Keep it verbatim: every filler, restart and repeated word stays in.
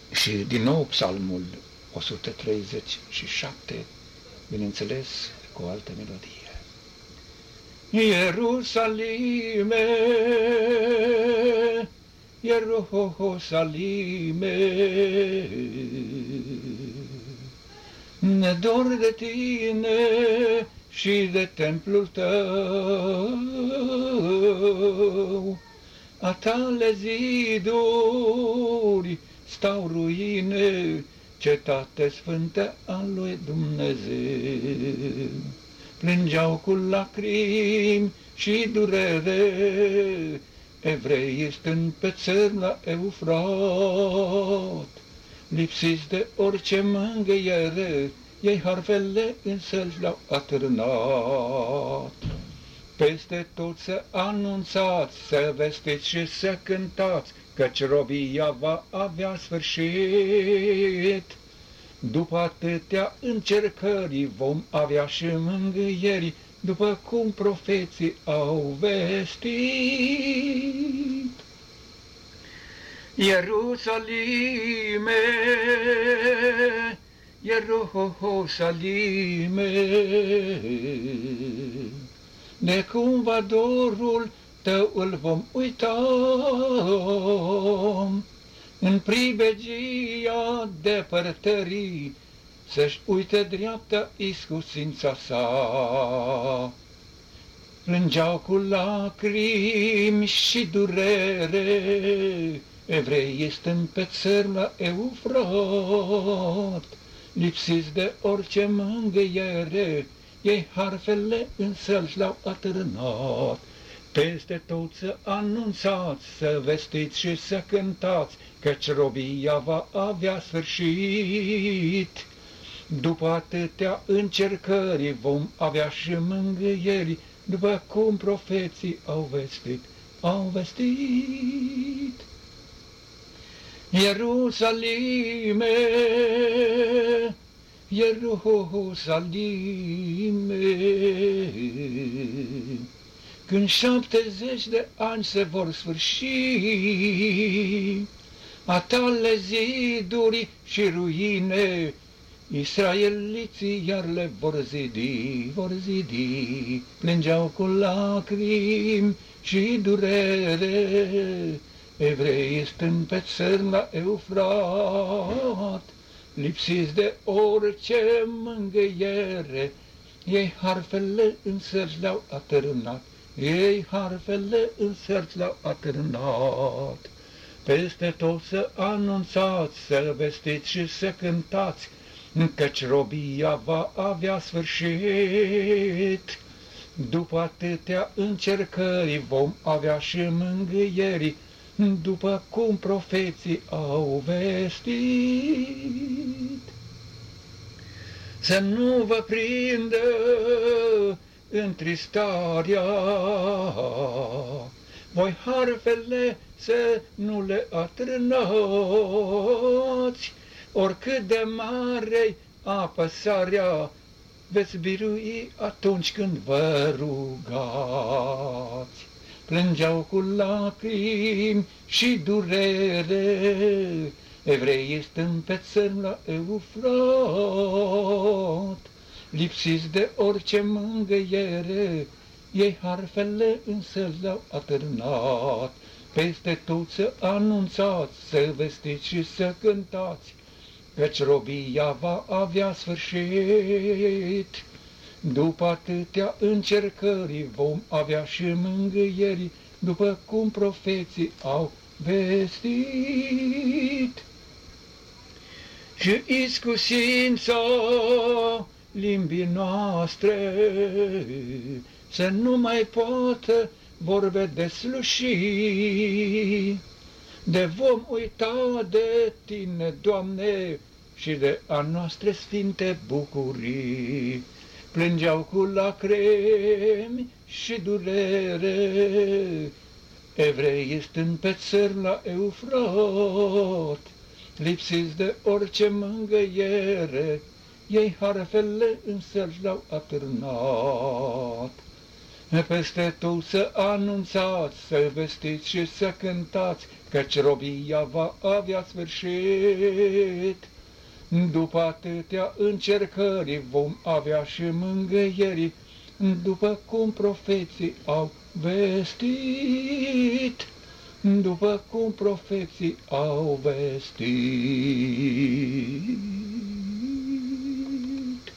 Și din nou psalmul o sută treizeci și șapte, bineînțeles, cu o altă melodie. Ierusalime, Ierusalime, ne dor de tine și de templul tău, a tale ziduri stau ruine, cetate sfântă a lui Dumnezeu. Plângeau cu lacrimi și durere evreii stând pe țări la Eufrat, lipsiți de orice mângâiere, ei harfele în sălci le-au atârnat. Peste tot să anunțați, să vestiți și să cântați, căci robia va avea sfârșit. După atâtea încercări vom avea și mângâieri, după cum profeții au vestit. Ierusalime, Ierusalime, de cumva dorul tău îl vom uita, în pribegia depărtării să-și uite dreapta iscusința sa. Plângeau cu lacrimi și durere evreii stând pe țări la Eufrat, lipsiți de orice mângâiere, ei harfele în sălci le-au atârnat. Peste tot să anunțați, să vestiți și să cântați, căci robia va avea sfârșit. După atâtea încercări vom avea și mângâieri, după cum profeții au vestit, au vestit. Ierusalime, Ierusalime, când șaptezeci de ani se vor sfârși, a tale ziduri și ruine, israeliții iar le vor zidi, vor zidi. Plângeau cu lacrimi și durere evreii stând pe țări la Eufrat, lipsiți de orice mângâiere, ei harfele în sărci le-au atârnat, ei harfele în sărci le-au atârnat. Peste tot să anunțați, să vestiți și să cântați, căci robia va avea sfârșit. După atâtea încercări vom avea și mângâieri, după cum profeții au vestit. Să nu vă prindă întristarea, voi harfele să nu le atârnați, oricât de mare-i apăsarea, veți birui atunci când vă rugați. Plângeau cu lacrimi și durere evreii stând pe țări la Eufrat, lipsiți de orice mângâiere, ei harfele însă le-au atârnat. Peste tot să anunțați, să vestiți și să cântați, căci robia va avea sfârșit. După atâtea încercări vom avea și mângâieri, după cum profeții au vestit. Și iscusința limbii noastre să nu mai poată vorbe desluși, de vom uita de Tine, Doamne, și de a noastre sfinte bucurii. Plângeau cu lacrimi și durere evreii stând pe țări la Eufrat, lipsiți de orice mângâiere, ei harfele în sărci le-au atârnat. Peste tot să anunțați, să vestiți și să cântați, căci robia va avea sfârșit. După atâtea încercări vom avea și mângâieri, după cum profeții au vestit, după cum profeții au vestit.